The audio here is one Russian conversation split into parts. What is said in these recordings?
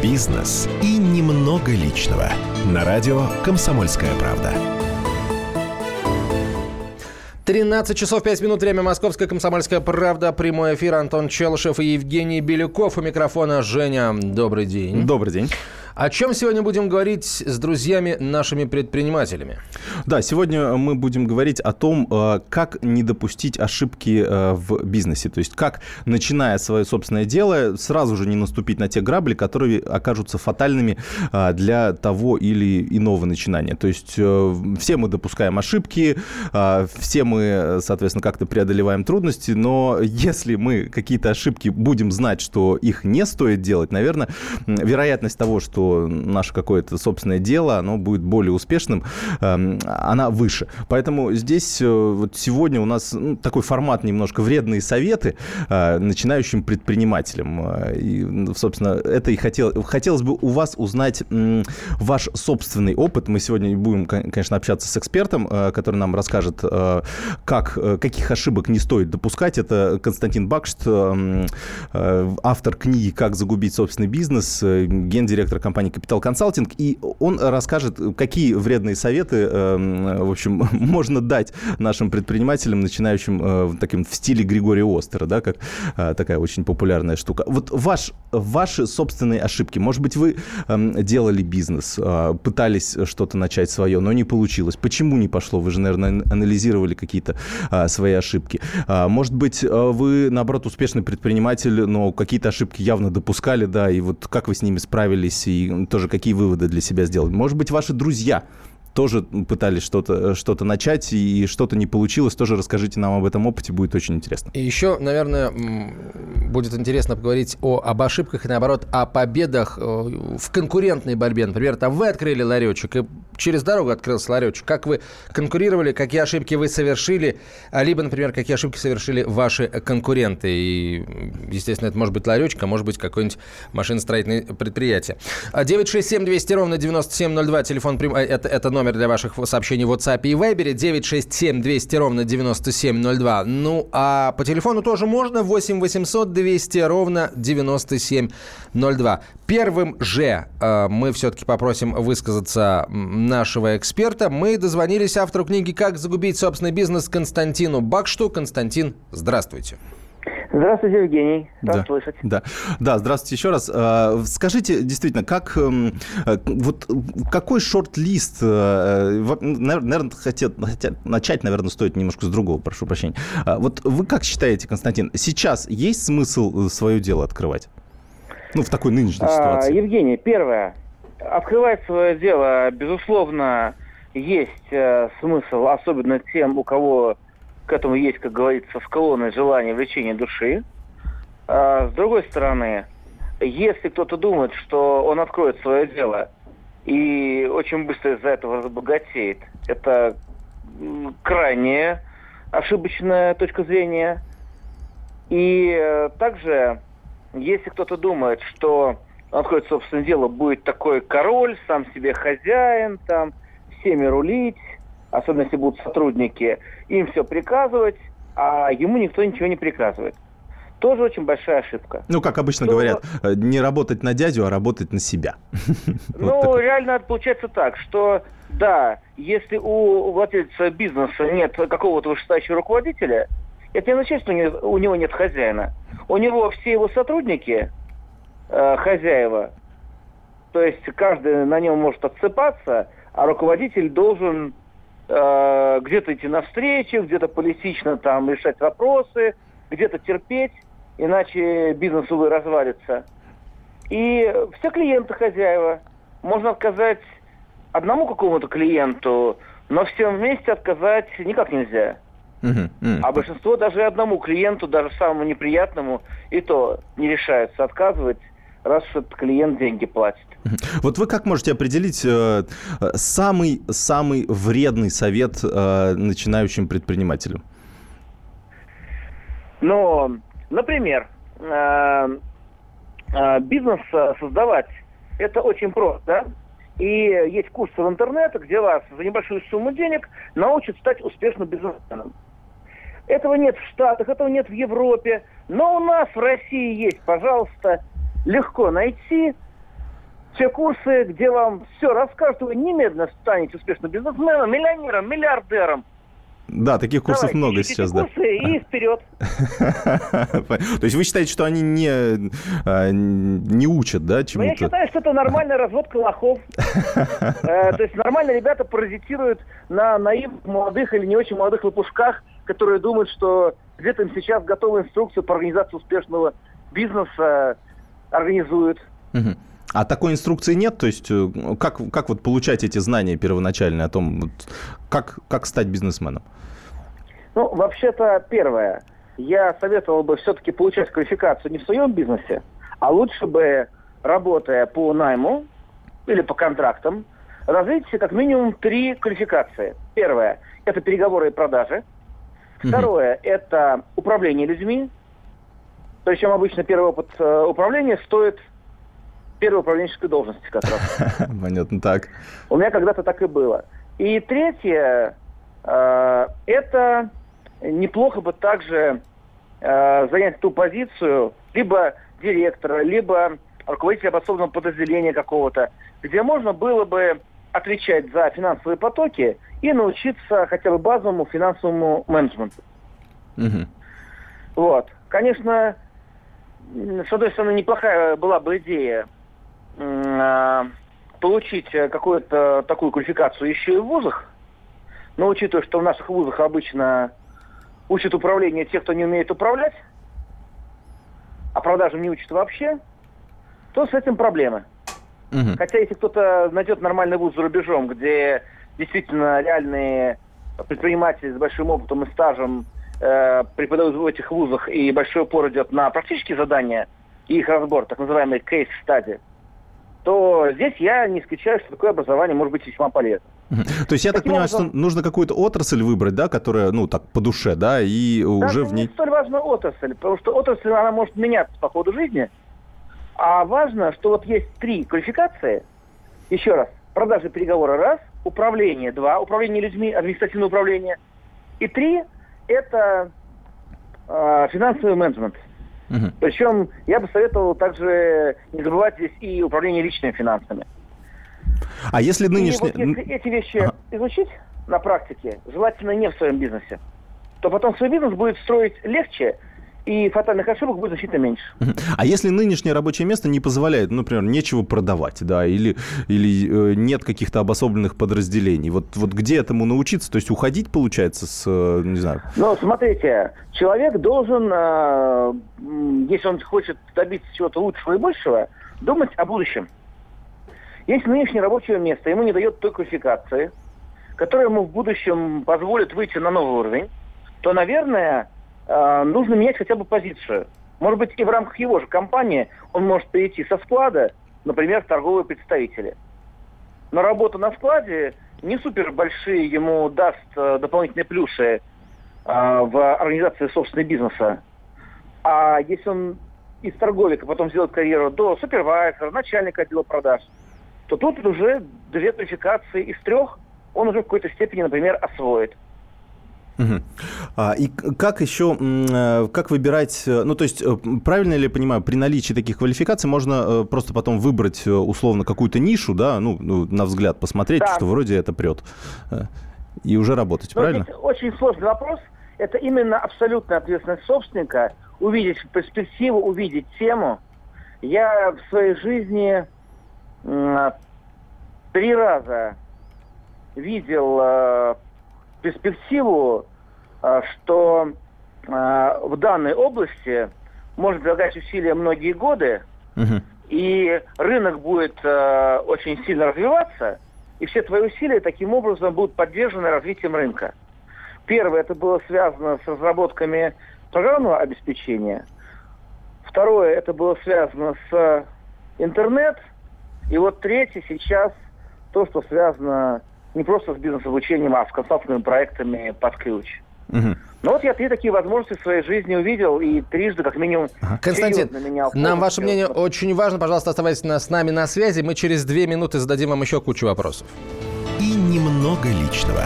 бизнес и немного личного. На радио «Комсомольская правда». 13 часов 5 минут. Время. Московская «Комсомольская правда». Прямой эфир. Антон Челышев и Евгений Беляков. У микрофона Женя. Добрый день. Добрый день. О чем сегодня будем говорить с друзьями, нашими предпринимателями? Да, сегодня мы будем говорить о том, как не допустить ошибки в бизнесе. То есть, как, начиная свое собственное дело, сразу же не наступить на те грабли, которые окажутся фатальными для того или иного начинания. То есть, все мы допускаем ошибки, все мы, соответственно, как-то преодолеваем трудности, но если мы какие-то ошибки будем знать, что их не стоит делать, наверное, вероятность того, что наше какое-то собственное дело, оно будет более успешным, она выше. Поэтому здесь вот сегодня у нас такой формат немножко вредные советы начинающим предпринимателям. И, собственно, это и хотелось бы у вас узнать ваш собственный опыт. Мы сегодня будем, конечно, общаться с экспертом, который нам расскажет, каких ошибок не стоит допускать. Это Константин Бакшт, автор книги «Как загубить собственный бизнес», гендиректор компании «Капитал Консалтинг», и он расскажет, какие вредные советы, в общем, можно дать нашим предпринимателям, начинающим таким в стиле Григория Остера, да, как такая очень популярная штука. Вот ваши собственные ошибки. Может быть, вы делали бизнес, пытались что-то начать свое, но не получилось. Почему не пошло? Вы же, наверное, анализировали какие-то свои ошибки. Может быть, вы, наоборот, успешный предприниматель, но какие-то ошибки явно допускали, да, и вот как вы с ними справились, и тоже какие выводы для себя сделали. Может быть, ваши друзья тоже пытались что-то начать, и что-то не получилось. Тоже расскажите нам об этом опыте, будет очень интересно. И еще, наверное, будет интересно поговорить об ошибках и, наоборот, о победах в конкурентной борьбе. Например, там вы открыли ларечек, и через дорогу открылся ларечек. Как вы конкурировали, какие ошибки вы совершили, либо, например, какие ошибки совершили ваши конкуренты. И, естественно, это может быть ларечек, а может быть какое-нибудь машиностроительное предприятие. 967-200-97-02, телефон, это номер для ваших сообщений в WhatsApp и Viber, 967-200-97-02. Ну, а по телефону тоже можно, 8-800-200-97-02. Первым же мы все-таки попросим высказаться нашего эксперта. Мы дозвонились автору книги «Как загубить собственный бизнес» Константину Бакшту. Константин, здравствуйте. Здравствуйте, Евгений. Рад слышать. Да, скажите еще раз, скажите, действительно, какой шорт-лист, наверное, начать, наверное, стоит немножко с другого, прошу прощения. Вот вы как считаете, Константин, сейчас есть смысл свое дело открывать? Ну, в такой нынешней ситуации. Евгений, первое. Открывать свое дело, безусловно, есть смысл, особенно тем, у кого к этому есть, как говорится, склонность, желание, влечение души. С другой стороны, если кто-то думает, что он откроет свое дело и очень быстро из-за этого разбогатеет, это крайне ошибочная точка зрения. И также, если кто-то думает, что он откроет собственное дело, будет такой король, сам себе хозяин, там, всеми рулить, особенно если будут сотрудники, им все приказывать, а ему никто ничего не приказывает. Тоже очень большая ошибка. Ну, как обычно говорят, не работать на дядю, а работать на себя. Ну, реально получается так, что, да, если у владельца бизнеса нет какого-то вышестоящего руководителя, это не означает, что у него нет хозяина. У него все его сотрудники хозяева, то есть каждый на нем может отсыпаться, а руководитель должен где-то идти навстречу, где-то политично там решать вопросы, где-то терпеть, иначе бизнес, увы, развалится. И все клиенты хозяева. Можно отказать одному какому-то клиенту, но всем вместе отказать никак нельзя. А большинство даже одному клиенту, даже самому неприятному, и то не решаются отказывать, раз этот клиент деньги платит. Вот вы как можете определить самый вредный совет начинающим предпринимателям? Ну, например, бизнес создавать – это очень просто. И есть курсы в интернете, где вас за небольшую сумму денег научат стать успешным бизнесменом. Этого нет в Штатах, этого нет в Европе. Но у нас в России есть, пожалуйста, легко найти. те курсы, где вам все расскажут, вы немедленно станете успешным бизнесменом, миллионером, миллиардером. Да, таких курсов много сейчас, да. Курсы и вперед. То есть вы считаете, что они не учат, да, чему-то? Я считаю, что это нормальная разводка лохов. То есть нормально ребята паразитируют на наивных, молодых или не очень молодых лопушках, которые думают, что где-то им сейчас готовую инструкцию по организации успешного бизнеса организуют. А такой инструкции нет? То есть как вот получать эти знания первоначальные о том, вот, как стать бизнесменом? Ну, вообще-то, первое, я советовал бы все-таки получать квалификацию не в своем бизнесе, а лучше бы, работая по найму или по контрактам, развить как минимум 3 квалификации. Первое – это переговоры и продажи. Второе – это управление людьми. Причем обычно первый опыт управления стоит первой управленческой должности как раз. Понятно, так. У меня когда-то так и было. И третье – это неплохо бы также занять ту позицию либо директора, либо руководителя обособленного подразделения какого-то, где можно было бы отвечать за финансовые потоки и научиться хотя бы базовому финансовому менеджменту. Вот. Конечно, с одной стороны, неплохая была бы идея получить какую-то такую квалификацию еще и в вузах, но учитывая, что в наших вузах обычно учат управление те, кто не умеет управлять, а продажам не учат вообще, то с этим проблемы. Хотя если кто-то найдет нормальный вуз за рубежом, где действительно реальные предприниматели с большим опытом и стажем преподают в этих вузах, и большой упор идет на практические задания и их разбор, так называемый case study, то здесь я не исключаю, что такое образование может быть весьма полезно. То есть я так понимаю, что нужно какую-то отрасль выбрать, да, которая, ну, так, по душе, да, и уже в ней... Не столь важна отрасль, потому что отрасль, она может меняться по ходу жизни, а важно, что вот есть 3 квалификации, еще раз, продажи, переговоры, раз, управление, 2, управление людьми, административное управление, и 3, это финансовый менеджмент. Причем я бы советовал также не забывать здесь и управление личными финансами. А если нынешний... И вот если эти вещи изучить на практике, желательно не в своем бизнесе, то потом свой бизнес будет строить легче, и фатальных ошибок будет значительно меньше. А если нынешнее рабочее место не позволяет, например, нечего продавать, да, или нет каких-то обособленных подразделений, вот где этому научиться? То есть уходить, получается, не знаю... Ну, смотрите, человек должен, если он хочет добиться чего-то лучшего и большего, думать о будущем. Если нынешнее рабочее место ему не дает той квалификации, которая ему в будущем позволит выйти на новый уровень, то, наверное... нужно менять хотя бы позицию. Может быть, и в рамках его же компании он может перейти со склада, например, в торговые представители. Но работа на складе не супер большие ему даст дополнительные плюсы в организации собственного бизнеса. А если он из торговика потом сделает карьеру до супервайзера, начальника отдела продаж, то тут уже 2 квалификации из 3 он уже в какой-то степени, например, освоит. И как еще, как выбирать, ну, то есть, правильно ли я понимаю, при наличии таких квалификаций можно просто потом выбрать, условно, какую-то нишу, да, ну на взгляд посмотреть, да, что вроде это прет, и уже работать, правильно? Здесь очень сложный вопрос. Это именно абсолютная ответственность собственника, увидеть перспективу, увидеть тему. Я в своей жизни 3 раза видел... перспективу, что в данной области можно прилагать усилия многие годы, и рынок будет очень сильно развиваться, и все твои усилия таким образом будут поддержаны развитием рынка. Первое, это было связано с разработками программного обеспечения. Второе, это было связано с интернет. И вот третье, сейчас то, что связано не просто с бизнес-обучением, а с консалтинговыми проектами под ключ. Ну вот я 3 такие возможности в своей жизни увидел и 3 как минимум... Константин, нам ваше мнение очень важно. Пожалуйста, оставайтесь с нами на связи. Мы через 2 минуты зададим вам еще кучу вопросов. И немного личного.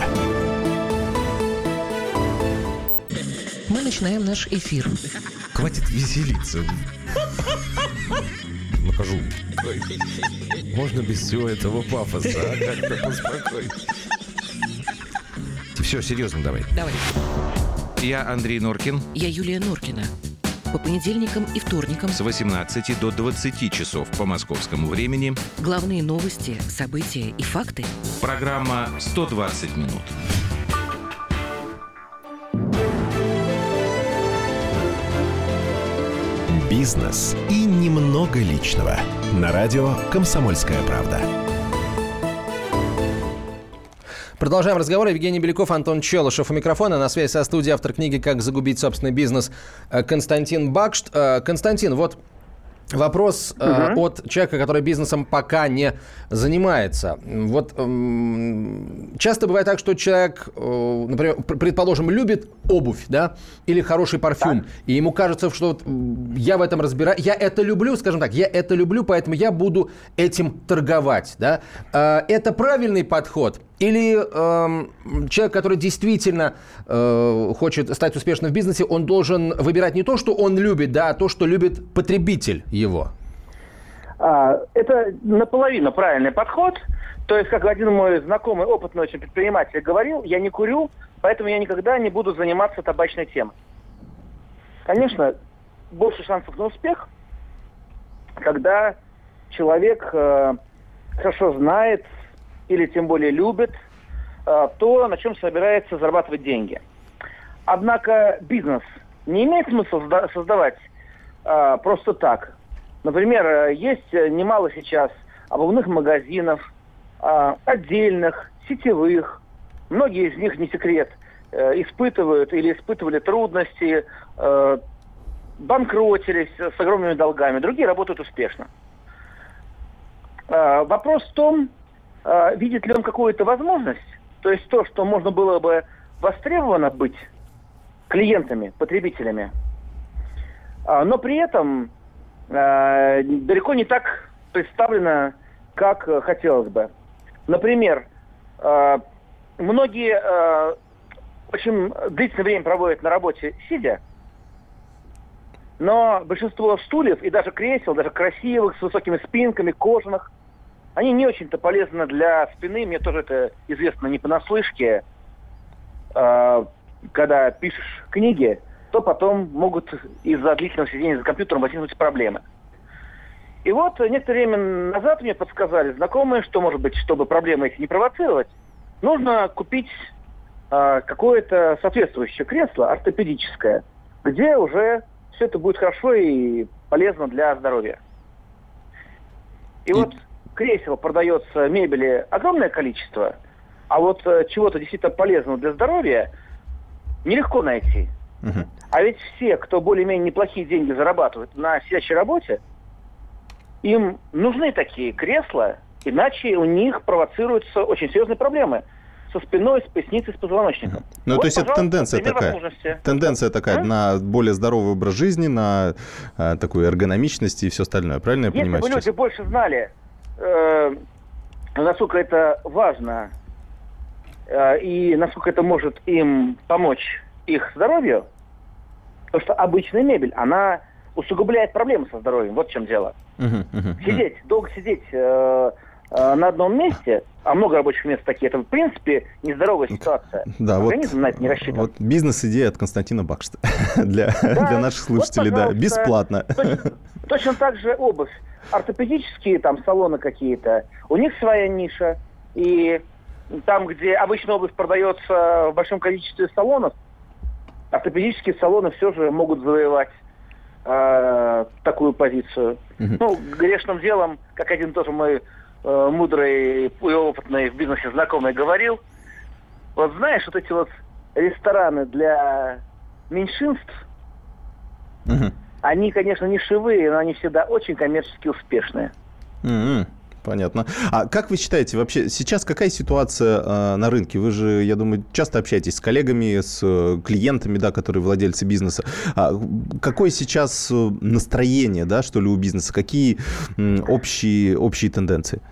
Мы начинаем наш эфир. Хватит веселиться. накажу. Можно без всего этого пафоса, как-то поспокойнее. Все, серьезно давай. Давай. Я Андрей Норкин. Я Юлия Норкина. По понедельникам и вторникам С 18 до 20 часов по московскому времени. главные новости, события и факты. Программа «120 минут». Бизнес и немного личного. На радио «Комсомольская правда». Продолжаем разговор. Евгений Беляков, Антон Челышев у микрофона. На связи со студией автор книги «Как загубить собственный бизнес» Константин Бакшт. Константин, вот вопрос от человека, который бизнесом пока не занимается. Вот часто бывает так, что человек, например, предположим, любит обувь, да, или хороший парфюм, и ему кажется, что вот я в этом разбираюсь, я это люблю, скажем так, я это люблю, поэтому я буду этим торговать, да. Это правильный подход? Или человек, который действительно хочет стать успешным в бизнесе, он должен выбирать не то, что он любит, да, а то, что любит потребитель его? Это наполовину правильный подход. То есть, как один мой знакомый, опытный очень предприниматель говорил, я не курю, поэтому я никогда не буду заниматься табачной темой. Конечно, больше шансов на успех, когда человек хорошо знает или тем более любит то, на чем собирается зарабатывать деньги. Однако бизнес не имеет смысла создавать просто так. Например, есть немало сейчас обувных магазинов, отдельных, сетевых. Многие из них, не секрет, испытывают или испытывали трудности, банкротились с огромными долгами. Другие работают успешно. Вопрос в том, видит ли он какую-то возможность, то есть то, что можно было бы востребовано быть клиентами, потребителями, но при этом далеко не так представлено, как хотелось бы. Например, многие очень длительное время проводят на работе сидя, но большинство стульев и даже кресел, даже красивых, с высокими спинками, кожаных, они не очень-то полезны для спины. Мне тоже это известно не понаслышке. Когда пишешь книги, то потом могут из-за длительного сидения за компьютером возникнуть проблемы. И вот некоторое время назад мне подсказали знакомые, что, может быть, чтобы проблемы эти не провоцировать, нужно купить какое-то соответствующее кресло, ортопедическое, где уже все это будет хорошо и полезно для здоровья. И вот кресел продается, мебели огромное количество, а вот чего-то действительно полезного для здоровья нелегко найти. А ведь все, кто более-менее неплохие деньги зарабатывает на сидячей работе, им нужны такие кресла, иначе у них провоцируются очень серьезные проблемы со спиной, с поясницей, с позвоночником. Ну, вот, то есть это тенденция такая. Тенденция такая на более здоровый образ жизни, на такую эргономичность и все остальное. Правильно я понимаю? Если бы люди больше знали, насколько это важно и насколько это может им помочь их здоровью, потому что обычная мебель, она усугубляет проблемы со здоровьем. Вот в чем дело. Долго сидеть на одном месте, а много рабочих мест такие, это в принципе нездоровая ситуация. Да, организм на это не рассчитан. Вот бизнес-идея от Константина Бакшта для наших слушателей, да, бесплатно. Точно так же обувь. Ортопедические там салоны какие-то, у них своя ниша. И там, где обычно обувь продается в большом количестве салонов, ортопедические салоны все же могут завоевать такую позицию. Ну, грешным делом, как один тоже мой мудрый и опытный в бизнесе знакомый говорил, вот знаешь, вот эти вот рестораны для меньшинств, они, конечно, нишевые, но они всегда очень коммерчески успешные. Понятно. А как вы считаете, вообще сейчас какая ситуация на рынке? Вы же, я думаю, часто общаетесь с коллегами, с клиентами, да, которые владельцы бизнеса. Какое сейчас настроение, да, что ли, у бизнеса? Какие общие тенденции?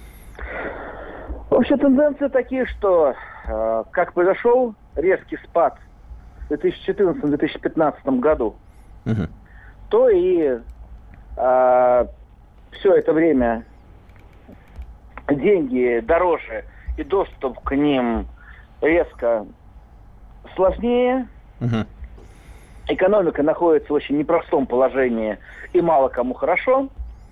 Общие тенденции такие, что как произошел резкий спад в 2014-2015 году, то и все это время деньги дороже и доступ к ним резко сложнее. Мгм. Экономика находится в очень непростом положении и мало кому хорошо.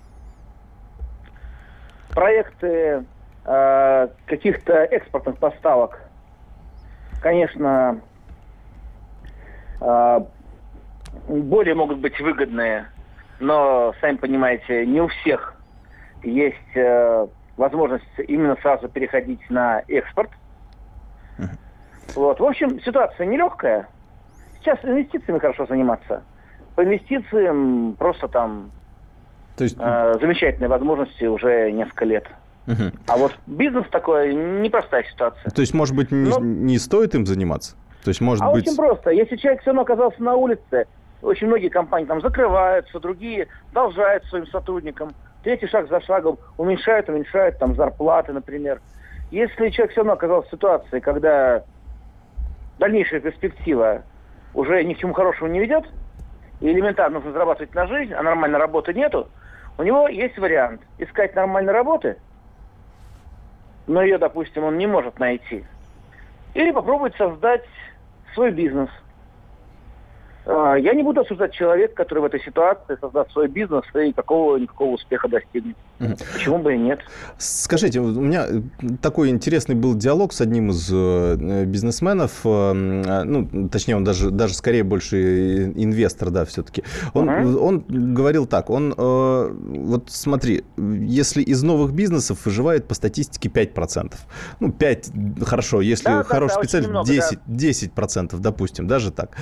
Проекты каких-то экспортных поставок, конечно, более могут быть выгодные, но, сами понимаете, не у всех есть возможность именно сразу переходить на экспорт. Вот. В общем, ситуация нелегкая. Сейчас инвестициями хорошо заниматься. По инвестициям просто там То есть, замечательные возможности уже несколько лет. мгм. А вот бизнес такой непростая ситуация. То есть, может быть, не стоит им заниматься? То есть, может быть... Очень просто. Если человек все равно оказался на улице, очень многие компании там закрываются, другие должают своим сотрудникам. Третий шаг за шагом уменьшают там зарплаты, например. Если человек все равно оказался в ситуации, когда дальнейшая перспектива уже ни к чему хорошему не ведет, и элементарно нужно зарабатывать на жизнь, а нормальной работы нету, у него есть вариант искать нормальной работы, но ее, допустим, он не может найти. Или попробовать создать свой бизнес. Я не буду осуждать человека, который в этой ситуации создаст свой бизнес и никакого успеха достигнет. Почему бы и нет? Скажите, у меня такой интересный был диалог с одним из бизнесменов, ну, точнее, он даже скорее больше инвестор, да, все-таки. Он говорил так, вот смотри, если из новых бизнесов выживает по статистике 5%, ну, 5, хорошо, если хороший специалист, 10%, допустим, даже так.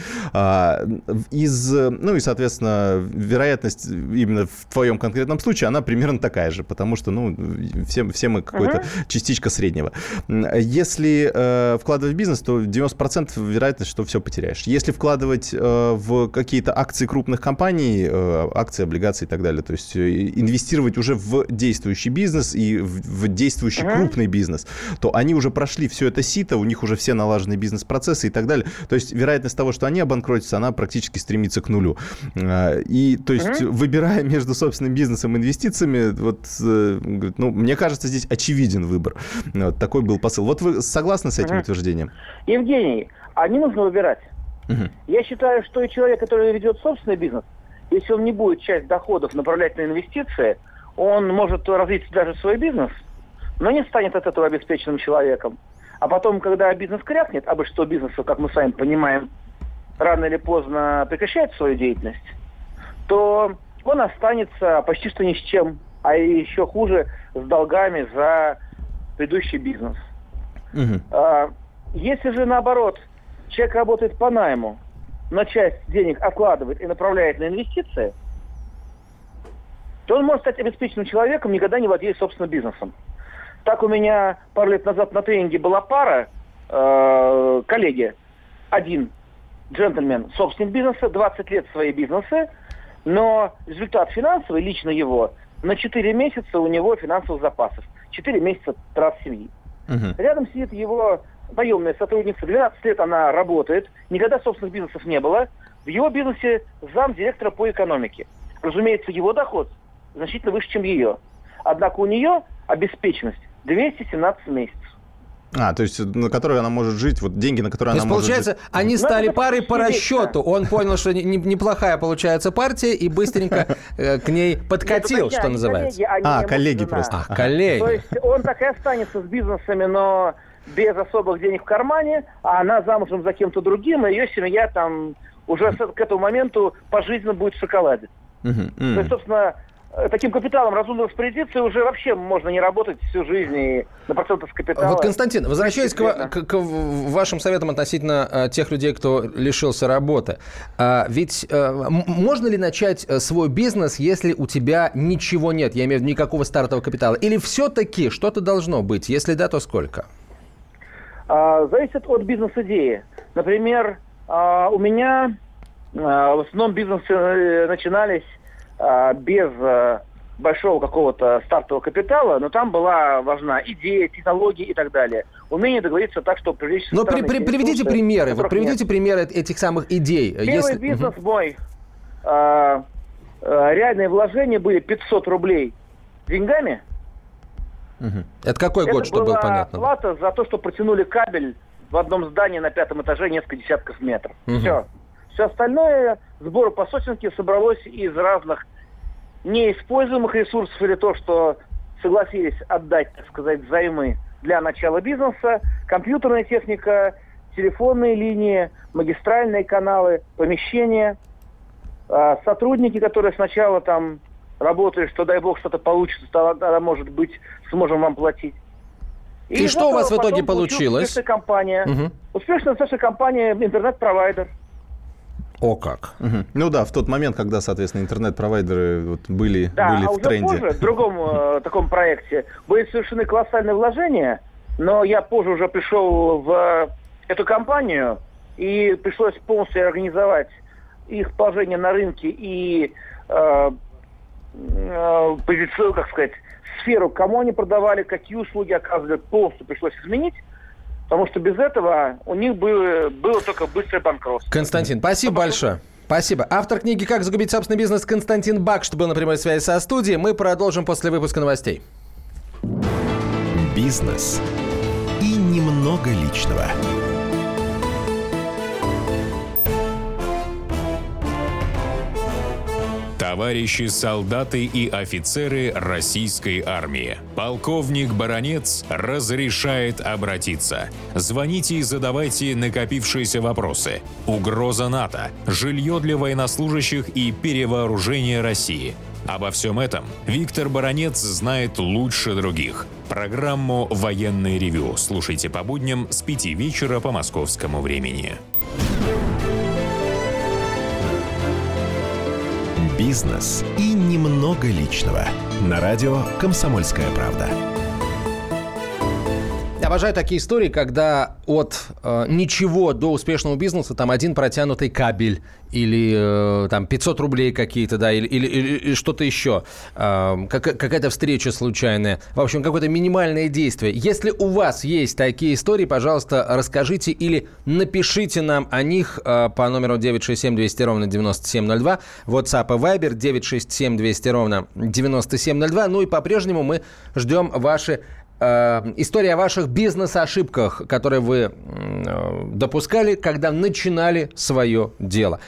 Ну и, соответственно, вероятность именно в твоем конкретном случае, она примерно такая же, потому что, ну, все мы какой-то частичка среднего. Если вкладывать в бизнес, то 90% вероятность, что все потеряешь. Если вкладывать в какие-то акции крупных компаний, акции, облигации и так далее, то есть инвестировать уже в действующий бизнес и в действующий крупный бизнес, то они уже прошли все это сито, у них уже все налажены бизнес-процессы и так далее. То есть вероятность того, что они обанкротятся, она практически стремится к нулю. И, то есть, выбирая между собственным бизнесом и инвестициями, вот, ну, мне кажется, здесь очевиден выбор. Вот, такой был посыл. Вот вы согласны с этим утверждением? Евгений, не нужно выбирать. Я считаю, что и человек, который ведет собственный бизнес, если он не будет часть доходов направлять на инвестиции, он может развить даже свой бизнес, но не станет от этого обеспеченным человеком. А потом, когда бизнес крякнет, а большинство бизнесов, как мы с вами понимаем, рано или поздно прекращает свою деятельность, то он останется почти что ни с чем, а еще хуже, с долгами за предыдущий бизнес. Если же наоборот, человек работает по найму, но часть денег откладывает и направляет на инвестиции, то он может стать обеспеченным человеком, никогда не владея собственным бизнесом. Так у меня пару лет назад на тренинге была пара, коллеги, один джентльмен, собственник бизнеса, 20 лет свои бизнесы, но результат финансовый, лично его, на 4 месяца у него финансовых запасов. 4 месяца трат семьи. Рядом сидит его наемная сотрудница, 12 лет она работает, никогда собственных бизнесов не было. В его бизнесе замдиректора по экономике. Разумеется, его доход значительно выше, чем ее. Однако у нее обеспеченность 217 месяцев. То есть на которой она может жить, вот деньги, на которые она может жить. Получается, они стали парой по расчету. Он понял, что неплохая получается партия, и быстренько к ней подкатил, что называется. Коллеги просто. Коллеги. То есть он так и останется с бизнесами, но без особых денег в кармане, а она замужем за кем-то другим, и ее семья там уже к этому моменту пожизненно будет в шоколаде. То есть, собственно, таким капиталом разумно распорядиться, и уже вообще можно не работать всю жизнь и на процентах с капитала. Вот, Константин, возвращаясь к вашим советам относительно тех людей, кто лишился работы. Ведь можно ли начать свой бизнес, если у тебя ничего нет? Я имею в виду никакого стартового капитала. Или все-таки что-то должно быть? Если да, то сколько? Зависит от бизнес-идеи. Например, у меня в основном бизнесы начинались без большого какого-то стартового капитала, но там была важна идея, технологии и так далее. Умение договориться так, чтобы привлечь... Но приведите примеры. Вот приведите примеры этих самых идей. Первый бизнес мой, реальные вложения были 500 рублей деньгами. Это какой год, чтобы было понятно? Это была плата за то, что протянули кабель в одном здании на 5-м этаже несколько десятков метров. Все. Все остальное, сборы по сотенке, собралось из разных неиспользуемых ресурсов или то, что согласились отдать, так сказать, взаймы для начала бизнеса, компьютерная техника, телефонные линии, магистральные каналы, помещения, сотрудники, которые сначала там работали, что дай бог что-то получится, тогда, может быть, сможем вам платить. И что у вас в итоге получилось? Успешная компания. Успешная компания интернет-провайдер. О как. Ну да, в тот момент, когда, соответственно, интернет-провайдеры были в тренде. Да, а уже позже, в другом таком проекте, были совершены колоссальные вложения, но я позже уже пришел в эту компанию, и пришлось полностью организовать их положение на рынке и позицию, как сказать, сферу, кому они продавали, какие услуги оказывали, полностью пришлось изменить. Потому что без этого у них было только быстрое банкротство. Константин, спасибо большое. Спасибо. Автор книги «Как загубить собственный бизнес» Константин Бакш был на прямой связи со студией. Мы продолжим после выпуска новостей. Бизнес и немного личного. Товарищи солдаты и офицеры российской армии. Полковник Баранец разрешает обратиться. Звоните и задавайте накопившиеся вопросы. Угроза НАТО, жилье для военнослужащих и перевооружение России. Обо всем этом Виктор Баранец знает лучше других. Программу «Военный ревю» слушайте по будням с 5 вечера по московскому времени. Бизнес и немного личного. На радио «Комсомольская правда». Обожаю такие истории, когда от ничего до успешного бизнеса там один протянутый кабель или там 500 рублей какие-то, да, или что-то еще, какая-то встреча случайная, в общем, какое-то минимальное действие. Если у вас есть такие истории, пожалуйста, расскажите или напишите нам о них по номеру 967-200-97-02, WhatsApp и Viber 967-200-97-02, ну и по-прежнему мы ждем ваши история о ваших бизнес-ошибках, которые вы допускали, когда начинали свое дело.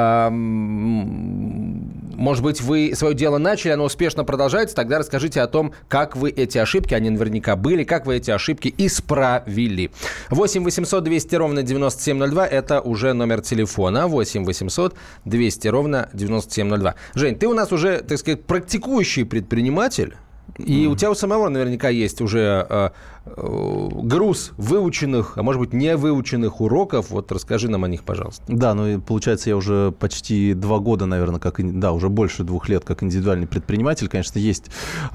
Может быть, вы свое дело начали, оно успешно продолжается, тогда расскажите о том, как вы эти ошибки, они наверняка были, как вы эти ошибки исправили. 8 800 200 ровно 9702, это уже номер телефона. 8 800 200 ровно 9702. Жень, ты у нас уже, так сказать, практикующий предприниматель. И у тебя у самого наверняка есть уже груз выученных, а может быть, не выученных уроков. Вот расскажи нам о них, пожалуйста. Да, ну и получается, я уже почти 2 года, наверное, уже больше 2 лет как индивидуальный предприниматель. Конечно, есть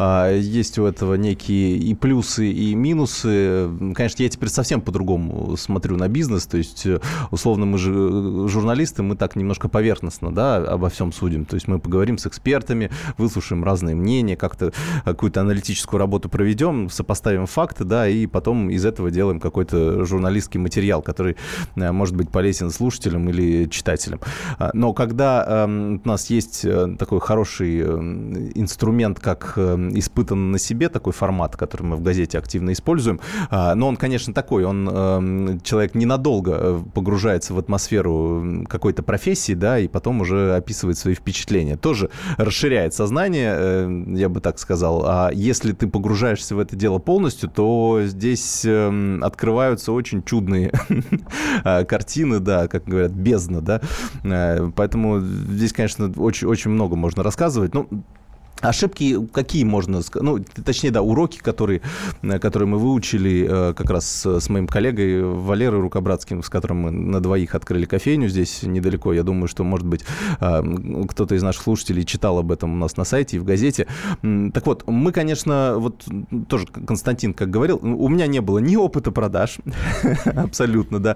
у этого некие и плюсы, и минусы. Конечно, я теперь совсем по-другому смотрю на бизнес. То есть, условно, мы же журналисты, мы так немножко поверхностно, да, обо всем судим. То есть мы поговорим с экспертами, выслушаем разные мнения, как-то какую-то аналитическую работу проведем, сопоставим факты, да, и потом из этого делаем какой-то журналистский материал, который может быть полезен слушателям или читателям. Но когда у нас есть такой хороший инструмент, как испытан на себе, такой формат, который мы в газете активно используем, но он, конечно, такой, человек ненадолго погружается в атмосферу какой-то профессии, да, и потом уже описывает свои впечатления. Тоже расширяет сознание, я бы так сказал. А если ты погружаешься в это дело полностью, то здесь открываются очень чудные картины, да, как говорят, бездна, да. Поэтому здесь, конечно, очень, очень много можно рассказывать. Ну, ошибки какие можно сказать? Ну, точнее, да, уроки, которые мы выучили как раз с моим коллегой Валерой Рукобратским, с которым мы на двоих открыли кофейню здесь недалеко. Я думаю, что, может быть, кто-то из наших слушателей читал об этом у нас на сайте и в газете. Так вот, мы, конечно, вот тоже Константин, как говорил, у меня не было ни опыта продаж, абсолютно, да,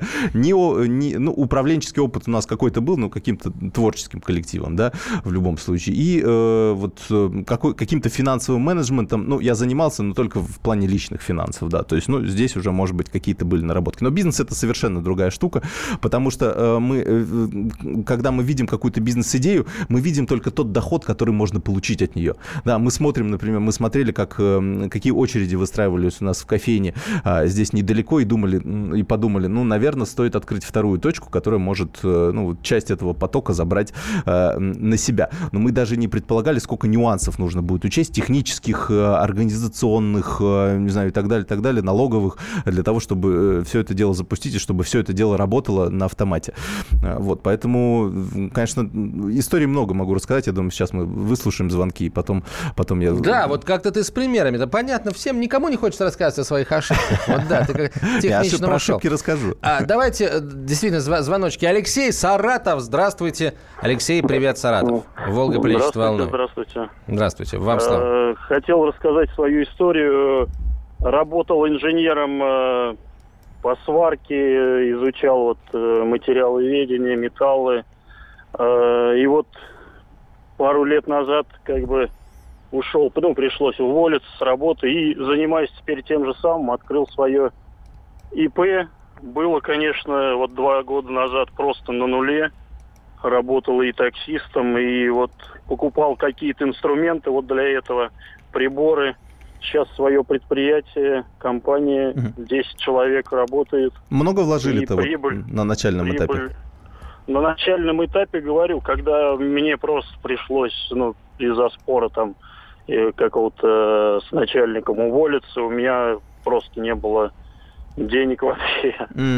ну, управленческий опыт у нас какой-то был, ну, каким-то творческим коллективом, да, в любом случае. И вот каким-то финансовым менеджментом, ну, я занимался, но только в плане личных финансов, да, то есть, ну, здесь уже, может быть, какие-то были наработки. Но бизнес — это совершенно другая штука, потому что когда мы видим какую-то бизнес-идею, мы видим только тот доход, который можно получить от нее. Да, мы смотрим, например, мы смотрели, какие очереди выстраивались у нас в кофейне здесь недалеко, и подумали, ну, наверное, стоит открыть вторую точку, которая может, ну, часть этого потока забрать на себя. Но мы даже не предполагали, сколько нюансов нужно будет учесть, технических, организационных, не знаю, и так далее, налоговых, для того, чтобы все это дело запустить и чтобы все это дело работало на автомате. Вот, поэтому, конечно, историй много могу рассказать. Я думаю, сейчас мы выслушаем звонки, и потом я... Да, вот как-то ты с примерами. Это понятно всем, никому не хочется рассказывать о своих ошибках. Вот да, ты как технично про ошибки расскажу. Давайте, действительно, звоночки. Алексей, Саратов, здравствуйте. Алексей, привет, Саратов. Волга плещет волной. Здравствуйте. Здравствуйте, вам слово. Хотел рассказать свою историю. Работал инженером по сварке, изучал материаловедение, металлы. И вот пару лет назад ушел, пришлось уволиться с работы и занимаюсь теперь тем же самым, открыл свое ИП. Было, конечно, 2 года назад просто на нуле. Работал и таксистом, и покупал какие-то инструменты для этого, приборы. Сейчас свое предприятие, компания, 10 человек работает. Много вложили-то на начальном этапе? На начальном этапе, говорю, когда мне просто пришлось, из-за спора какого-то с начальником уволиться, у меня просто не было денег вообще.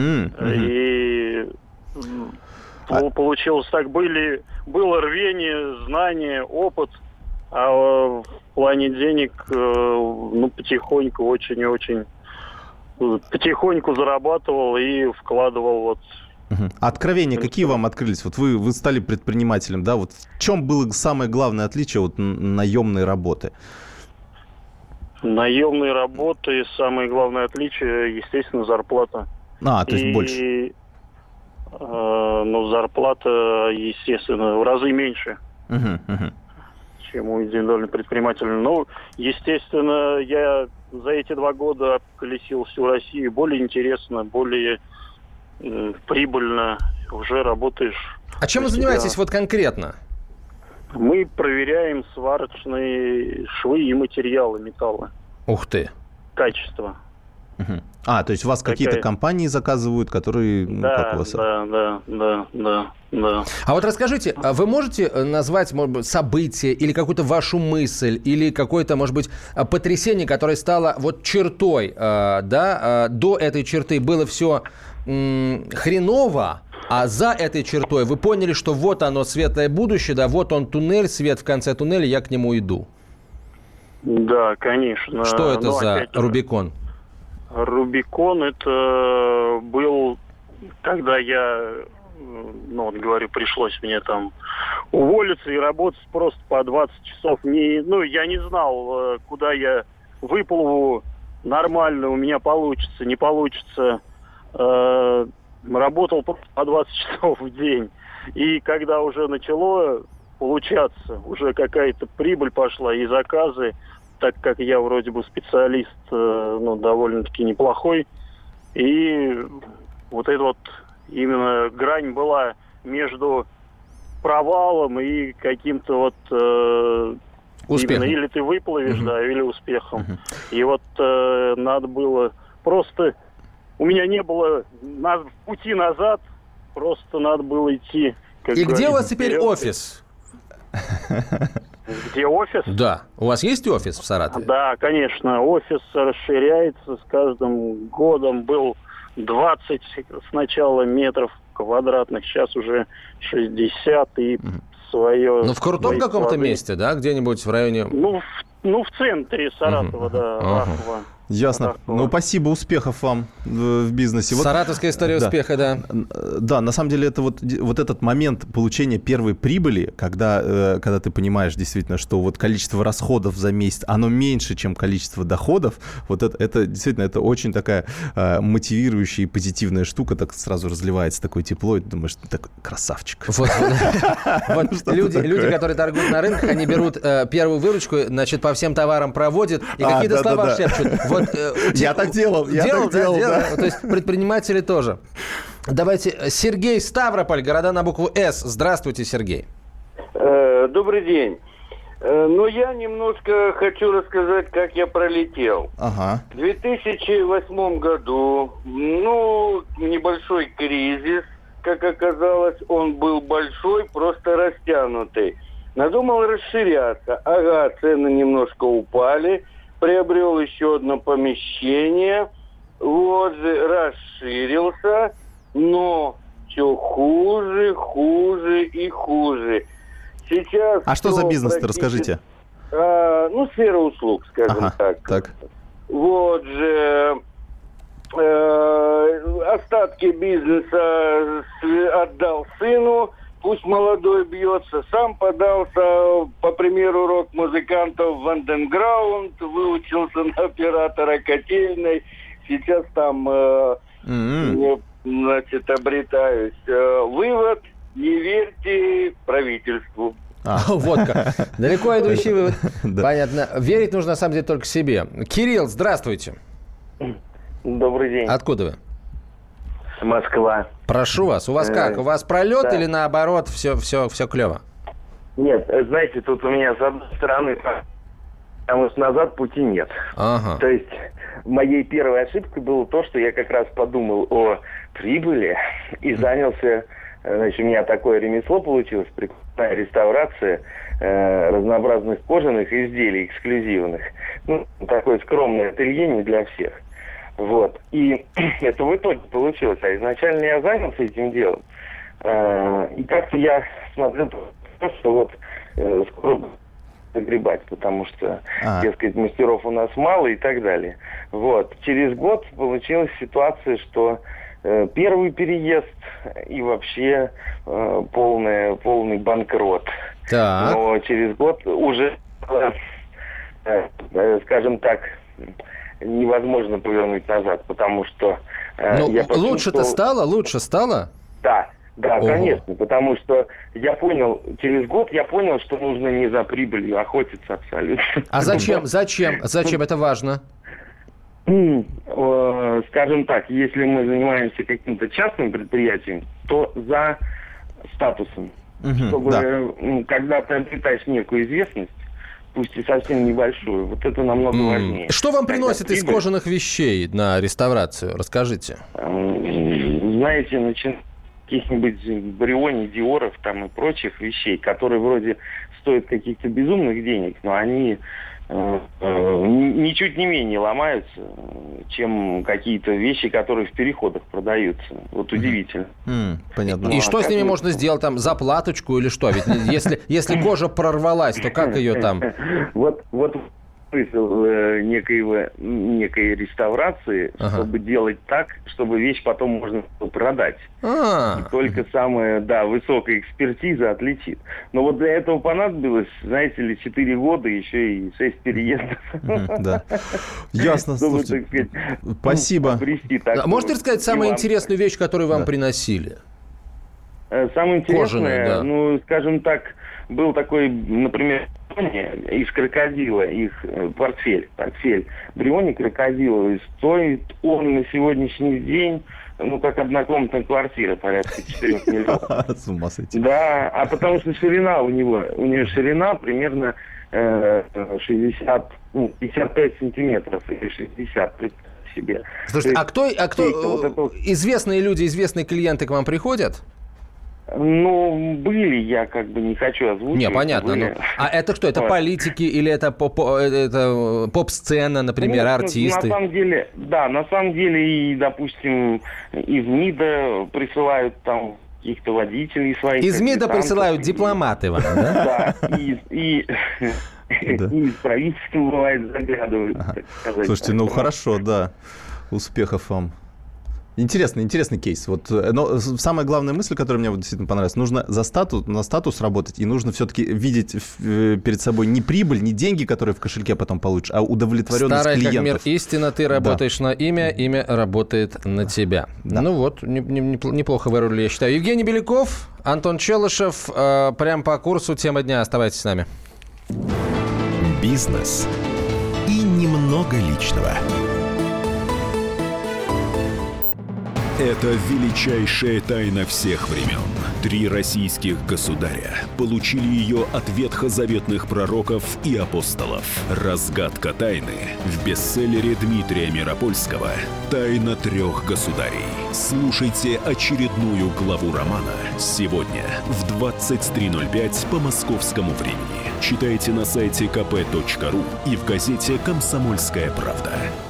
И получилось так, было рвение, знание, опыт, а в плане денег, потихоньку, очень-очень, потихоньку зарабатывал и вкладывал Откровения какие вам открылись? Вы стали предпринимателем, да? В чем было самое главное отличие от наемной работы? Наемной работы самое главное отличие, естественно, зарплата. То есть больше. Зарплата, естественно, в разы меньше, чем у индивидуального предпринимателя. Естественно, я за эти 2 года обколесил всю Россию. Более интересно, более прибыльно. Уже работаешь. А чем вы занимаетесь конкретно? Мы проверяем сварочные швы и материалы металла. Ух ты. Качество. То есть у вас какие-то компании заказывают, которые... Да. А расскажите, вы можете назвать, может быть, событие или какую-то вашу мысль, или какое-то, может быть, потрясение, которое стало чертой, до этой черты было все хреново, а за этой чертой вы поняли, что вот оно, светлое будущее, да, вот он туннель, свет в конце туннеля, я к нему иду. Да, конечно. Что это за Рубикон? Рубикон это был, когда я, пришлось мне уволиться и работать просто по 20 часов. Я не знал, куда я выплыву, нормально у меня получится, не получится. Работал по 20 часов в день. И когда уже начало получаться, уже какая-то прибыль пошла и заказы, так как я вроде бы специалист, довольно-таки неплохой. И эта именно грань была между провалом и каким-то успехом. Именно или ты выплывешь, или успехом. И надо было просто... У меня не было пути назад, просто надо было идти. И где у вас теперь офис? Где офис? Да. У вас есть офис в Саратове? Да, конечно. Офис расширяется с каждым годом. Был 20 сначала метров квадратных, сейчас уже 60 и свое... В крутом каком-то месте, да? Где-нибудь в районе... в центре Саратова, да, Рахова. Ясно. Ну, спасибо, успехов вам в бизнесе. Саратовская история успеха, да. Да, на самом деле это вот этот момент получения первой прибыли, когда ты понимаешь действительно, что вот количество расходов за месяц, оно меньше, чем количество доходов, вот это действительно, это очень такая мотивирующая и позитивная штука, так сразу разливается такое тепло, и ты думаешь, ты такой красавчик. Вот люди, которые торгуют на рынках, они берут первую выручку, значит, по всем товарам проводят и какие-то слова шепчут. Я так делал. Да. То есть предприниматели тоже. Давайте Сергей, Ставрополь, города на букву «С». Здравствуйте, Сергей. Добрый день. Ну, я немножко хочу рассказать, как я пролетел. Ага. В 2008 году, небольшой кризис, как оказалось, он был большой, просто растянутый. Надумал расширяться. Ага, цены немножко упали. Приобрел еще одно помещение. Вот же, расширился. Но все хуже и хуже. Сейчас... А что за бизнес-то, расскажите? Сфера услуг, скажем так. Вот же... остатки бизнеса отдал сыну, пусть молодой бьется. Сам подался, по примеру рок-музыкантов, в андеграунд, выучился на оператора котельной. Сейчас там, обретаюсь. Вывод: не верьте правительству. Вот как. Далеко идущий вывод. Понятно. Верить нужно, на самом деле, только себе. Кирилл, здравствуйте. Добрый день. Откуда вы? Москва. Прошу вас. У вас как? У вас пролет или наоборот все клево? Нет, знаете, тут у меня с одной стороны, потому что назад пути нет. Ага. То есть моей первой ошибкой было то, что я как раз подумал о прибыли и занялся, значит, у меня такое ремесло получилось, прикольная реставрация разнообразных кожаных изделий эксклюзивных. Такое скромное ателье не для всех. Вот. И это в итоге получилось. А изначально я занялся этим делом. И как-то я смотрю, что скоро загребать, потому что, дескать, мастеров у нас мало и так далее. Вот. Через год получилась ситуация, что первый переезд и вообще полный банкрот. Так. Но через год уже, скажем так, невозможно повернуть назад, потому что... лучше-то стало? Лучше стало? Да, конечно, потому что через год я понял, что нужно не за прибылью охотиться абсолютно. А зачем это важно? Скажем так, если мы занимаемся каким-то частным предприятием, то за статусом. Чтобы, когда ты обретаешь некую известность, пусть и совсем небольшую, вот это намного важнее. Что вам приносят из кожаных вещей на реставрацию? Расскажите. Знаете, начиная с каких-нибудь Бриони, Диоров там и прочих вещей, которые вроде стоят каких-то безумных денег, но они ничуть не менее ломаются, чем какие-то вещи, которые в переходах продаются. Вот удивительно. Понятно. И что с ними можно сделать? Там заплаточку или что? Ведь если кожа прорвалась, то как ее там? Вот смысл некой реставрации, чтобы делать так, чтобы вещь потом можно было продать. И только самая, высокая экспертиза отличит. Но вот для этого понадобилось, знаете ли, 4 года, еще и 6 переездов. Да. Ясно, слушайте. Спасибо. Можете рассказать самую интересную вещь, которую вам приносили? Самое интересное, скажем так, был такой, например, из крокодила, их портфель Бриони крокодиловый, стоит он на сегодняшний день, как однокомнатная квартира, порядка 4 миллионов. С ума сойти. Да, а потому что ширина у нее ширина примерно 55 сантиметров или 60, представьте себе. Слушайте, а кто известные люди, известные клиенты к вам приходят? Были, я не хочу озвучивать. Не, понятно. А это что, это политики или это поп-сцена, например, артисты? На самом деле, и, допустим, из МИДа присылают там каких-то водителей своих. Из МИДа присылают дипломаты вам, да? Да, и Да. И из правительства бывает заглядывают, так сказать. Слушайте, ну хорошо, да. Успехов вам. Интересный кейс. Вот, но самая главная мысль, которая мне вот действительно понравилась, нужно на статус работать, и нужно все-таки видеть перед собой не прибыль, не деньги, которые в кошельке потом получишь, а удовлетворенность клиентов. Старая как мир истина, ты работаешь на имя работает на тебя. Да. Ну вот, неплохо вырулили, я считаю. Евгений Беляков, Антон Челышев, прям по курсу тема дня. Оставайтесь с нами. Бизнес и немного личного. Это величайшая тайна всех времен. 3 российских государя получили ее от ветхозаветных пророков и апостолов. Разгадка тайны в бестселлере Дмитрия Миропольского «Тайна 3 государей». Слушайте очередную главу романа сегодня в 23:05 по московскому времени. Читайте на сайте kp.ru и в газете «Комсомольская правда».